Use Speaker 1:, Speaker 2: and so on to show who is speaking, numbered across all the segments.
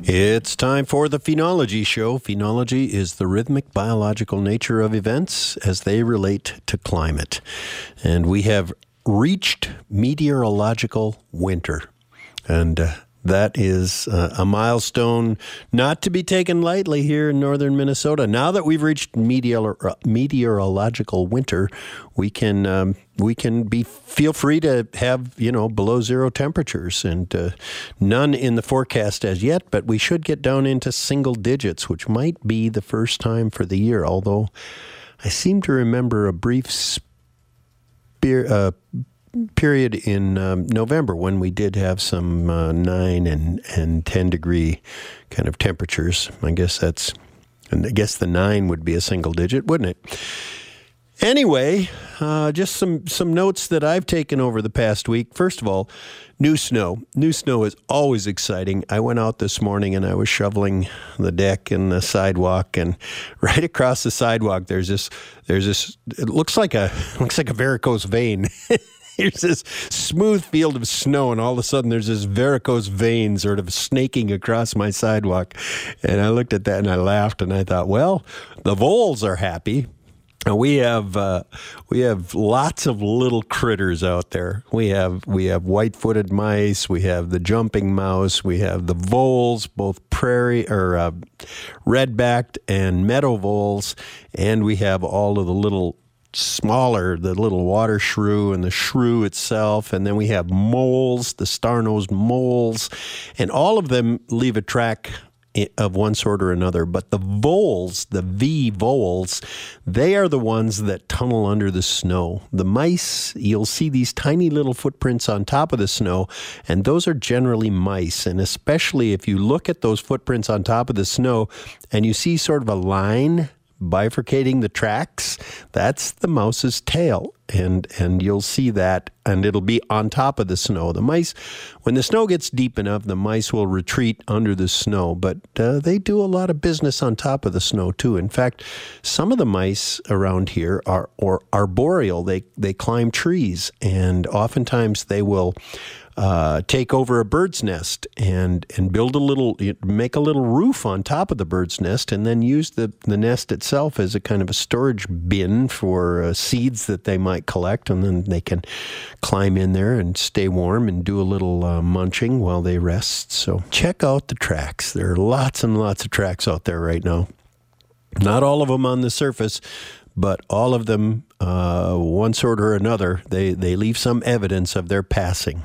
Speaker 1: It's time for the Phenology Show. Phenology is the rhythmic biological nature of events as they relate to climate. And we have reached meteorological winter. And that is a milestone not to be taken lightly here in northern Minnesota. Now that we've reached meteorological winter, we can feel free to have, below zero temperatures, and none in the forecast as yet, but we should get down into single digits, which might be the first time for the year, although I seem to remember a brief period in November when we did have some 9 and 10 degree kind of temperatures. I guess the 9 would be a single digit, wouldn't it? Anyway, just some notes that I've taken over the past week. First of all, new snow. New snow is always exciting. I went out this morning and I was shoveling the deck and the sidewalk, and right across the sidewalk there's this it looks like a varicose vein. Here's this smooth field of snow, and all of a sudden there's this varicose vein sort of snaking across my sidewalk. And I looked at that and I laughed, and I thought, well, the voles are happy. We have lots of little critters out there. We have white-footed mice. We have the jumping mouse. We have the voles, both prairie or red-backed and meadow voles, and we have all of the little water shrew and the shrew itself, and then we have moles, the star-nosed moles, and all of them leave a track of one sort or another. But the voles, the V voles, they are the ones that tunnel under the snow. The mice, you'll see these tiny little footprints on top of the snow, and those are generally mice. And especially if you look at those footprints on top of the snow and you see sort of a line bifurcating the tracks, that's the mouse's tail, and you'll see that, and it'll be on top of the snow. The mice, when the snow gets deep enough, the mice will retreat under the snow, but they do a lot of business on top of the snow too. In fact, some of the mice around here are arboreal. They climb trees, and oftentimes they will take over a bird's nest and make a little roof on top of the bird's nest, and then use the nest itself as a kind of a storage bin for seeds that they might collect, and then they can climb in there and stay warm and do a little munching while they rest. So check out the tracks. There are lots and lots of tracks out there right now. Not all of them on the surface, but all of them, one sort or another, they leave some evidence of their passing.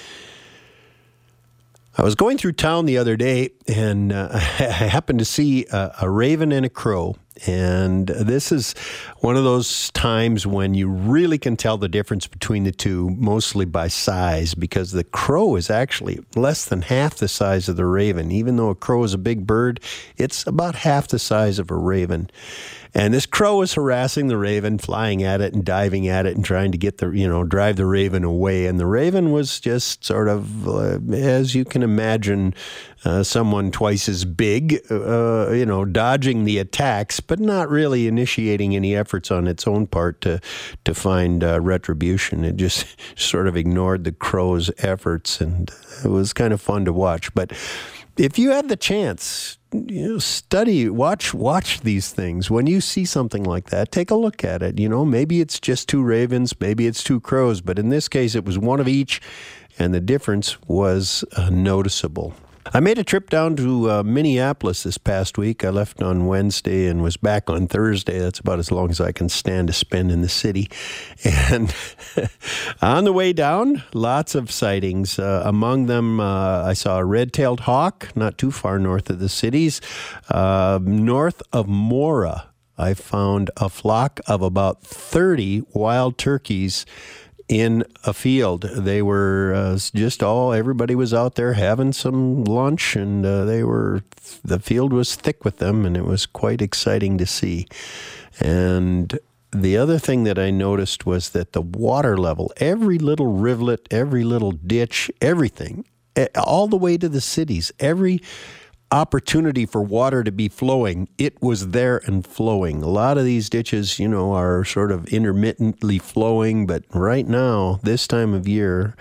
Speaker 1: I was going through town the other day, and I happened to see a raven and a crow. And this is one of those times when you really can tell the difference between the two, mostly by size, because the crow is actually less than half the size of the raven. Even though a crow is a big bird, it's about half the size of a raven. And this crow is harassing the raven, flying at it and diving at it and trying to get drive the raven away. And the raven was just sort of, as you can imagine, someone twice as big, dodging the attacks, but not really initiating any efforts on its own part to find retribution. It just sort of ignored the crow's efforts, and it was kind of fun to watch. But if you have the chance, study, watch these things. When you see something like that, take a look at it. Maybe it's just two ravens, maybe it's two crows, but in this case, it was one of each, and the difference was noticeable. I made a trip down to Minneapolis this past week. I left on Wednesday and was back on Thursday. That's about as long as I can stand to spend in the city. And on the way down, lots of sightings. Among them, I saw a red-tailed hawk not too far north of the cities. North of Mora, I found a flock of about 30 wild turkeys in a field. They were everybody was out there having some lunch, and the field was thick with them, and it was quite exciting to see. And the other thing that I noticed was that the water level, every little rivulet, every little ditch, everything, all the way to the cities, every opportunity for water to be flowing, it was there and flowing. A lot of these ditches, are sort of intermittently flowing, but right now, this time of year,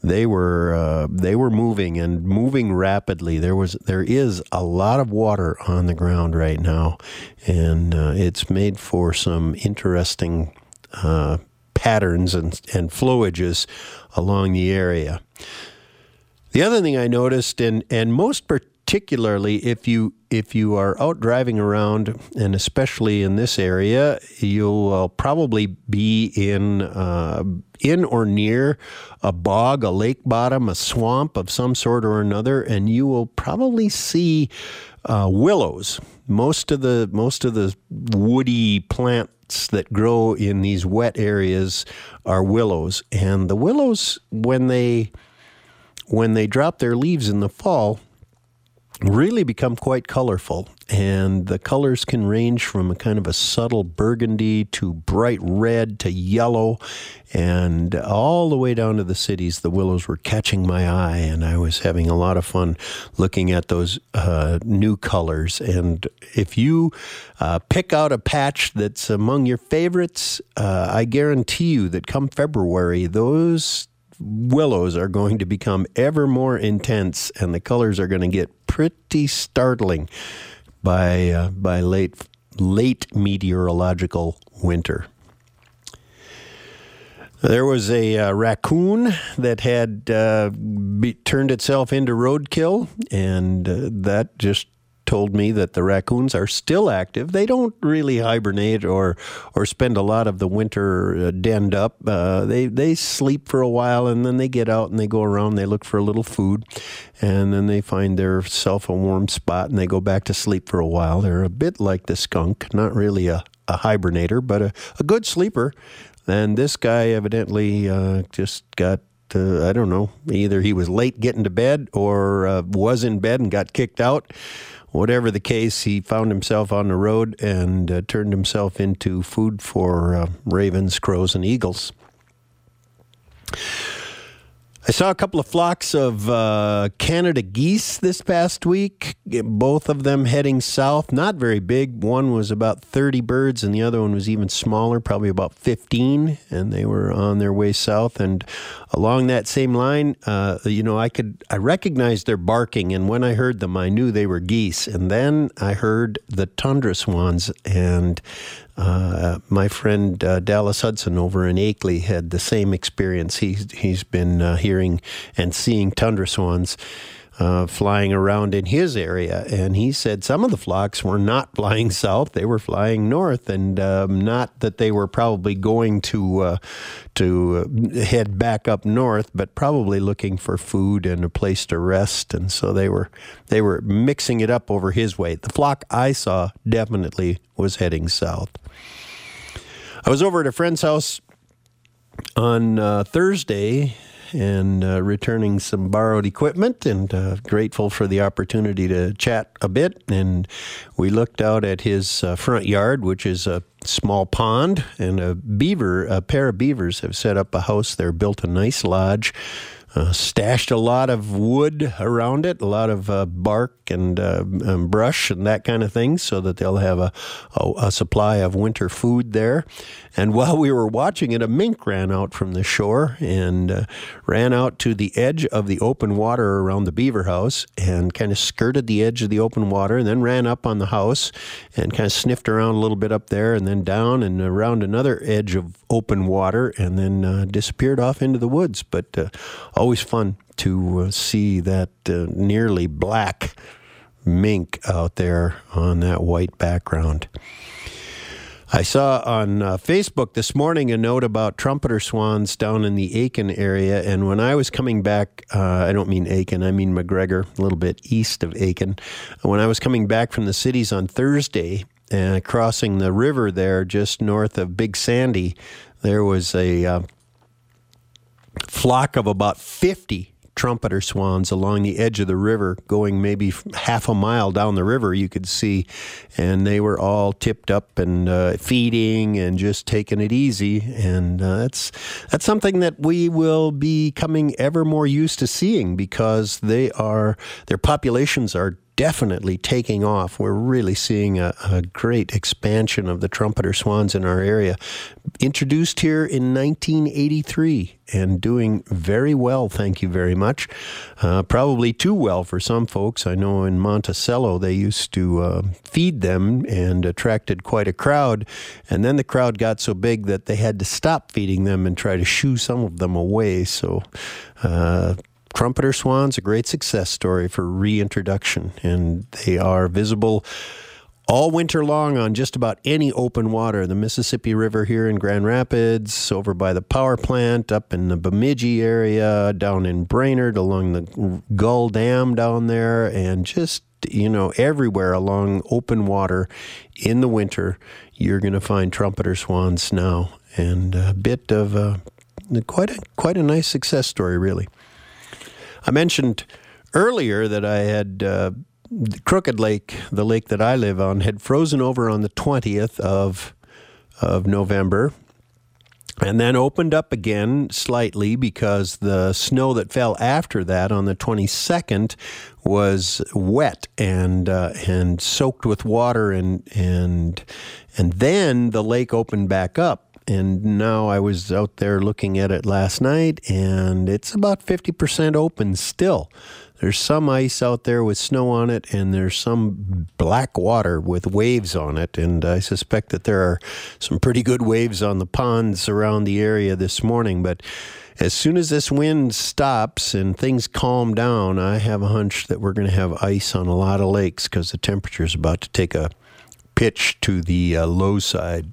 Speaker 1: they were moving and moving rapidly. There is a lot of water on the ground right now, and it's made for some interesting patterns and flowages along the area. The other thing I noticed, and most particularly if you are out driving around, and especially in this area, you'll probably be in or near a bog, a lake bottom, a swamp of some sort or another, and you will probably see willows. Most of the woody plants that grow in these wet areas are willows, and the willows, when they drop their leaves in the fall, really become quite colorful, and the colors can range from a kind of a subtle burgundy to bright red to yellow, and all the way down to the cities. The willows were catching my eye, and I was having a lot of fun looking at those new colors. And if you pick out a patch that's among your favorites, I guarantee you that come February, those willows are going to become ever more intense, and the colors are going to get pretty startling by late meteorological winter. There was a raccoon that had turned itself into roadkill, and that just told me that the raccoons are still active. They don't really hibernate or spend a lot of the winter denned up. They sleep for a while, and then they get out and they go around. They look for a little food, and then they find themselves a warm spot, and they go back to sleep for a while. They're a bit like the skunk, not really a hibernator, but a good sleeper. And this guy evidently just got, I don't know, either he was late getting to bed or was in bed and got kicked out. Whatever the case, he found himself on the road and turned himself into food for ravens, crows, and eagles. I saw a couple of flocks of Canada geese this past week, both of them heading south, not very big. One was about 30 birds, and the other one was even smaller, probably about 15, and they were on their way south. And along that same line, I recognized their barking, and when I heard them, I knew they were geese. And then I heard the tundra swans, and my friend Dallas Hudson over in Akeley had the same experience. He's been hearing and seeing tundra swans flying around in his area, and he said some of the flocks were not flying south; they were flying north, and not that they were probably going to head back up north, but probably looking for food and a place to rest, and so they were mixing it up over his way. The flock I saw definitely was heading south. I was over at a friend's house on Thursday and returning some borrowed equipment, and grateful for the opportunity to chat a bit. And we looked out at his front yard, which is a small pond, and a pair of beavers have set up a house there, built a nice lodge, stashed a lot of wood around it, a lot of bark and brush and that kind of thing, so that they'll have a supply of winter food there. And while we were watching it, a mink ran out from the shore and ran out to the edge of the open water around the beaver house and kind of skirted the edge of the open water, and then ran up on the house and kind of sniffed around a little bit up there, and then down and around another edge of open water, and then disappeared off into the woods. But always fun to see that nearly black mink out there on that white background. I saw on Facebook this morning a note about trumpeter swans down in the Aitkin area, and when I was coming back, I don't mean Aitkin, I mean McGregor, a little bit east of Aitkin. When I was coming back from the cities on Thursday, crossing the river there just north of Big Sandy, there was a flock of about 50 trumpeter swans along the edge of the river, going maybe half a mile down the river, you could see, and they were all tipped up and feeding and just taking it easy. And that's something that we will be becoming ever more used to seeing, because their populations are definitely taking off. We're really seeing a great expansion of the trumpeter swans in our area. Introduced here in 1983 and doing very well, thank you very much. Probably too well for some folks. I know in Monticello they used to feed them and attracted quite a crowd. And then the crowd got so big that they had to stop feeding them and try to shoo some of them away. So trumpeter swans, a great success story for reintroduction. And they are visible all winter long on just about any open water. The Mississippi River here in Grand Rapids, over by the power plant, up in the Bemidji area, down in Brainerd, along the Gull Dam down there, and just, everywhere along open water in the winter, you're going to find trumpeter swans now. And a bit of quite a nice success story, really. I mentioned earlier that I had Crooked Lake, the lake that I live on, had frozen over on the 20th of November and then opened up again slightly because the snow that fell after that on the 22nd was wet and soaked with water and then the lake opened back up. And now I was out there looking at it last night, and it's about 50% open still. There's some ice out there with snow on it, and there's some black water with waves on it. And I suspect that there are some pretty good waves on the ponds around the area this morning. But as soon as this wind stops and things calm down, I have a hunch that we're going to have ice on a lot of lakes because the temperature is about to take a pitch to the low side.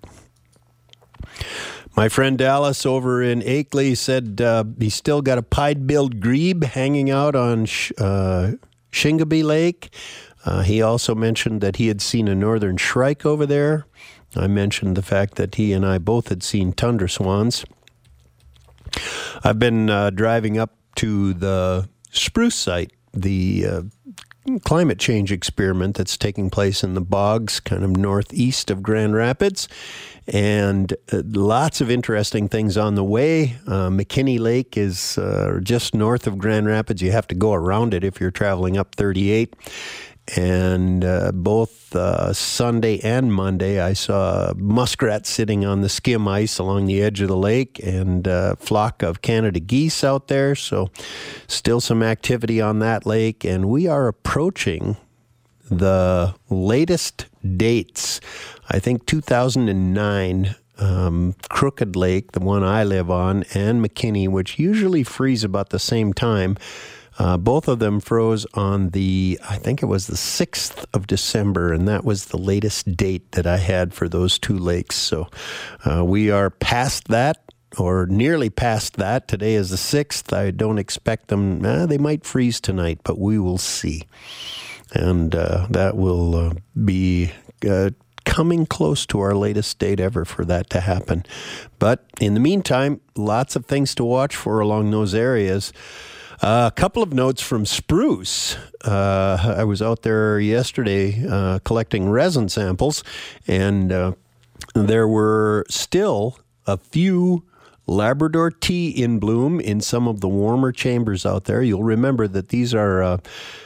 Speaker 1: My friend Dallas over in Akeley said he's still got a pied-billed grebe hanging out on Shingaby Lake. He also mentioned that he had seen a northern shrike over there. I mentioned the fact that he and I both had seen tundra swans. I've been driving up to the spruce site, the climate change experiment that's taking place in the bogs kind of northeast of Grand Rapids, and lots of interesting things on the way. McKinney Lake is just north of Grand Rapids. You have to go around it if you're traveling up 38. And both Sunday and Monday, I saw muskrats sitting on the skim ice along the edge of the lake and a flock of Canada geese out there. So still some activity on that lake. And we are approaching the latest dates. I think 2009, Crooked Lake, the one I live on, and McKinney, which usually freeze about the same time. Both of them froze on I think it was the 6th of December, and that was the latest date that I had for those two lakes. So we are past that, or nearly past that. Today is the 6th. I don't expect them. They might freeze tonight, but we will see. And that will be coming close to our latest date ever for that to happen. But in the meantime, lots of things to watch for along those areas. A couple of notes from spruce. I was out there yesterday collecting resin samples, and there were still a few Labrador tea in bloom in some of the warmer chambers out there. You'll remember that these are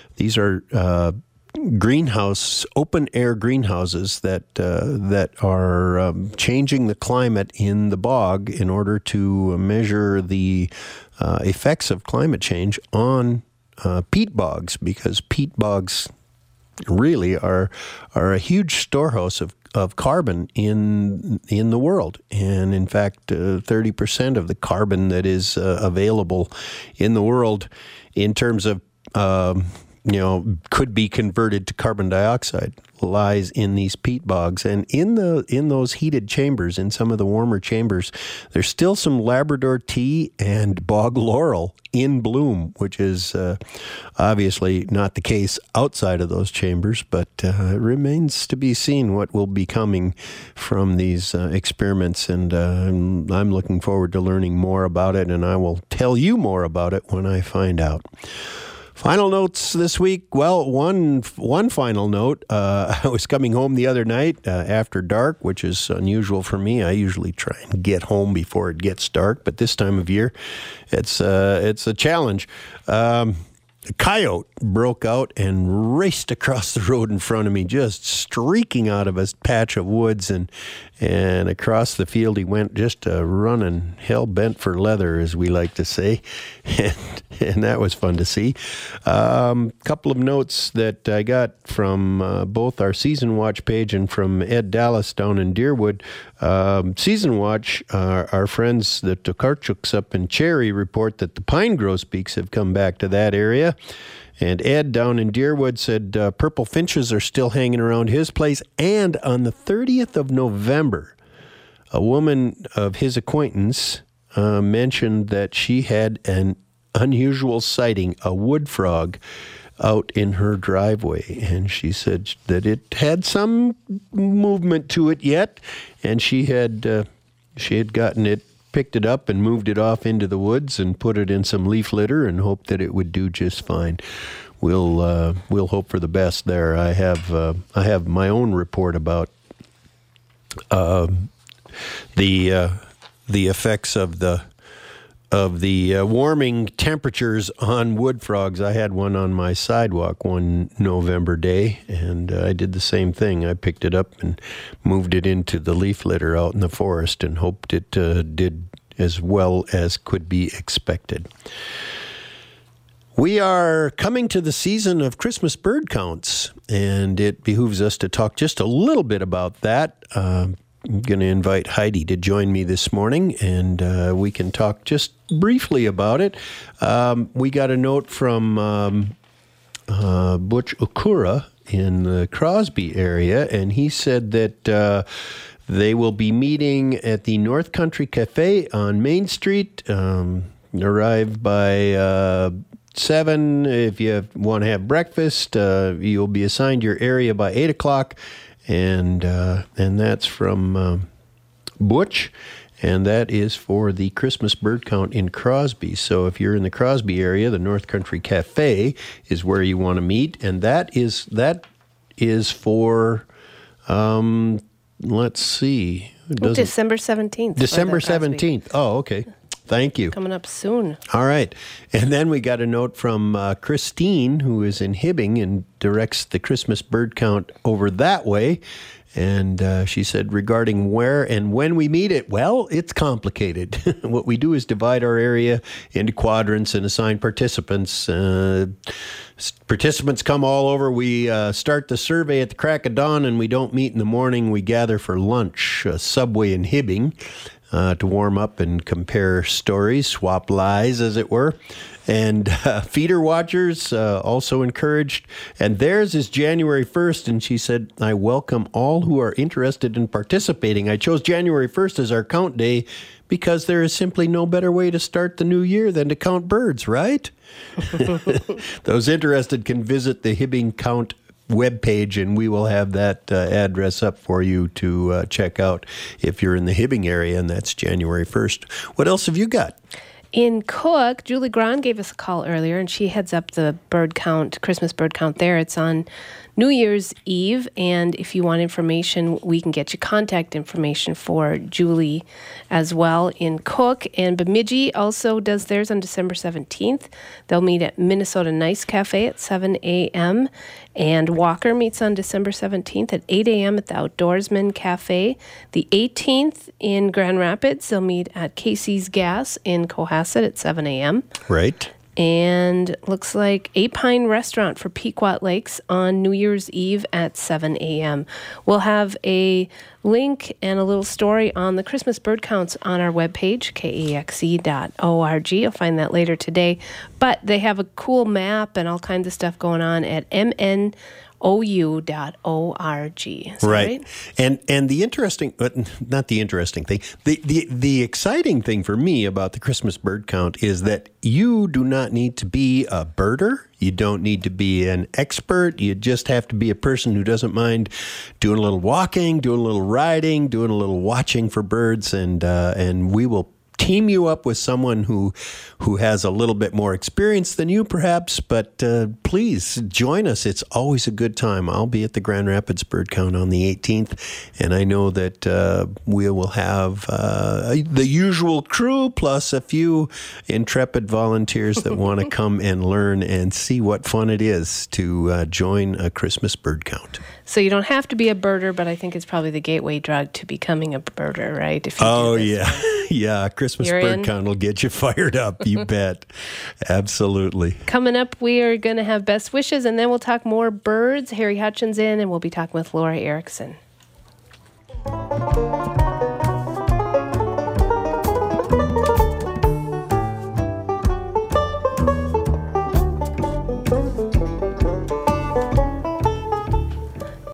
Speaker 1: greenhouse, open air greenhouses that are changing the climate in the bog in order to measure the effects of climate change on peat bogs, because peat bogs really are a huge storehouse of carbon in the world. And in fact, 30% of the carbon that is available in the world in terms of could be converted to carbon dioxide lies in these peat bogs. And in those heated chambers, in some of the warmer chambers, there's still some Labrador tea and bog laurel in bloom, which is obviously not the case outside of those chambers, but it remains to be seen what will be coming from these experiments. And I'm looking forward to learning more about it, and I will tell you more about it when I find out. Final notes this week. Well, one final note. I was coming home the other night after dark, which is unusual for me. I usually try and get home before it gets dark, but this time of year, it's a challenge. a coyote broke out and raced across the road in front of me, just streaking out of a patch of woods, and across the field he went, just running hell-bent for leather, as we like to say, and that was fun to see. Couple of notes that I got from both our Season Watch page and from Ed Dallas down in Deerwood. Season Watch, our friends, the Tokarchuks up in Cherry, report that the pine grosbeaks have come back to that area. And Ed down in Deerwood said purple finches are still hanging around his place. And on the 30th of November, a woman of his acquaintance mentioned that she had an unusual sighting, a wood frog, out in her driveway. And she said that it had some movement to it yet. And she had gotten it, picked it up and moved it off into the woods and put it in some leaf litter and hoped that it would do just fine. We'll hope for the best there. I have my own report about the effects of the warming temperatures on wood frogs. I had one on my sidewalk one November day, and I did the same thing. I picked it up and moved it into the leaf litter out in the forest and hoped it did as well as could be expected. We are coming to the season of Christmas bird counts, and it behooves us to talk just a little bit about that. I'm going to invite Heidi to join me this morning, and we can talk just briefly about it. We got a note from Butch Okura in the Crosby area, and he said that they will be meeting at the North Country Cafe on Main Street. Arrive by 7. If you want to have breakfast, you'll be assigned your area by 8 o'clock. And that's from Butch, and that is for the Christmas bird count in Crosby. So if you're in the Crosby area, the North Country Cafe is where you want to meet, and that is for let's see,
Speaker 2: December 17th.
Speaker 1: December 17th. Oh, okay. Thank you.
Speaker 2: Coming up soon.
Speaker 1: All right. And then we got a note from Christine, who is in Hibbing and directs the Christmas bird count over that way. And she said, regarding where and when we meet it, well, it's complicated. What we do is divide our area into quadrants and assign participants. Participants come all over. We start the survey at the crack of dawn, and we don't meet in the morning. We gather for lunch, Subway in Hibbing, to warm up and compare stories, swap lies, as it were. And feeder watchers also encouraged. And theirs is January 1st. And she said, I welcome all who are interested in participating. I chose January 1st as our count day because there is simply no better way to start the new year than to count birds, right? Those interested can visit the Hibbing Count webpage, and we will have that address up for you to check out if you're in the Hibbing area, and that's January 1st. What else have you got?
Speaker 2: In Cook, Julie Grahn gave us a call earlier, and she heads up the bird count, Christmas bird count there. It's on New Year's Eve, and if you want information, we can get you contact information for Julie as well in Cook. And Bemidji also does theirs on December 17th. They'll meet at Minnesota Nice Cafe at 7 a.m., and Walker meets on December 17th at 8 a.m. at the Outdoorsman Cafe. The 18th in Grand Rapids, they'll meet at Casey's Gas in Cohasset at 7 a.m.
Speaker 1: Right.
Speaker 2: And looks like A Pine Restaurant for Pequot Lakes on New Year's Eve at 7 a.m. We'll have a link and a little story on the Christmas bird counts on our webpage, kexe.org. You'll find that later today. But they have a cool map and all kinds of stuff going on at mnou.org.
Speaker 1: Right. And the interesting, not the interesting thing, the exciting thing for me about the Christmas bird count is that you do not need to be a birder. You don't need to be an expert. You just have to be a person who doesn't mind doing a little walking, doing a little riding, doing a little watching for birds, and we will team you up with someone who has a little bit more experience than you, perhaps. But please join us. It's always a good time. I'll be at the Grand Rapids Bird Count on the 18th, and I know that we will have the usual crew plus a few intrepid volunteers that want to come and learn and see what fun it is to join a Christmas bird count.
Speaker 2: So you don't have to be a birder, but I think it's probably the gateway drug to becoming a birder, right? If you do this one.
Speaker 1: Yeah, Christmas bird count will get you fired up, you bet. Absolutely.
Speaker 2: Coming up, we are going to have best wishes, and then we'll talk more birds. Harry Hutchins in, and we'll be talking with Laura Erickson.